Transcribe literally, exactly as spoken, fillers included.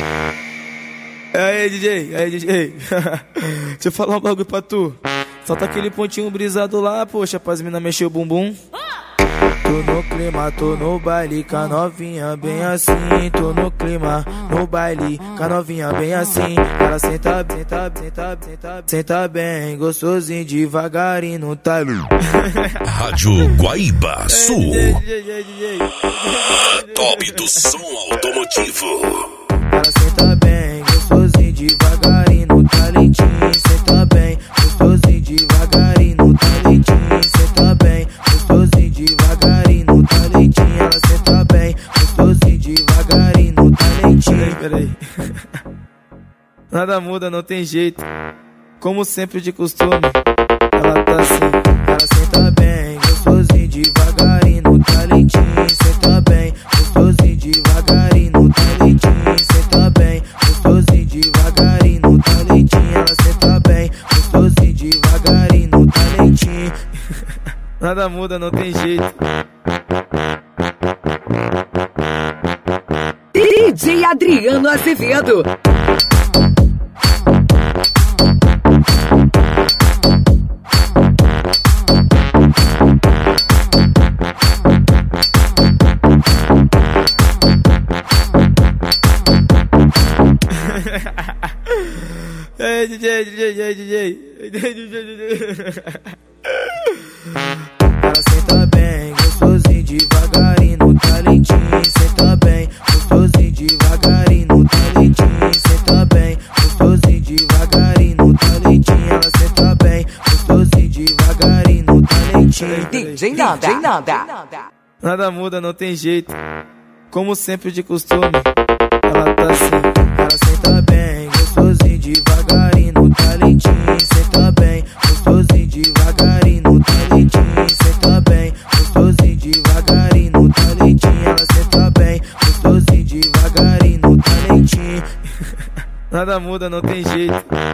Aí, D J, aí, D J. Deixa eu falar um bagulho pra tu. Solta aquele pontinho brisado lá, poxa, pras mina mexer o bumbum. Tô no clima, tô no baile, com a novinha bem assim. Tô no clima, no baile, com a novinha bem assim. Ela senta, senta, senta, senta, senta bem, gostosinho, devagarinho no talho. Rádio Guaíba Sul. D J, D J, D J. Top do som automotivo. Ela senta bem, gostosinho, devagarinho no talentinho. Senta bem, gostosinho, devagarinho no talentinho. Senta bem, gostosinho, devagarinho no talentinho. Ela senta bem, gostosinho, devagarinho no talentinho. Peraí, nada muda, não tem jeito. Como sempre de costume, ela tá assim. Ela senta bem, gostosinho, devagarinho no talentinho. Senta bem, gostosinho, devagarinho no talentinho. Senta bem, gostosinho, devagarinho no talentinho. Ela senta bem, gostosinho, devagarinho no talentinho. Nada muda, não tem jeito. D J Adriano Azevedo. Ei, D J, D J, D J, D J, D J. Ela senta bem, gostosinho, devagarinho no talentinho. Senta bem, gostosinho, devagarinho no talentinho. Senta bem, gostosinho, devagarinho no talentinho. Ela senta bem, gostosinho, devagarinho no talentinho. D J Nanda, Nanda. Nada muda, não tem jeito. Como sempre de costume, ela tá assim. Ela senta bem, gostosinho, devagarinho no talentinho. Senta bem, gostosinho, devagarinho no talentinho. Senta bem, gostosinho, devagarinho no talentinho. Ela senta bem, gostosinho, devagarinho no talentinho. Nada muda, não tem jeito.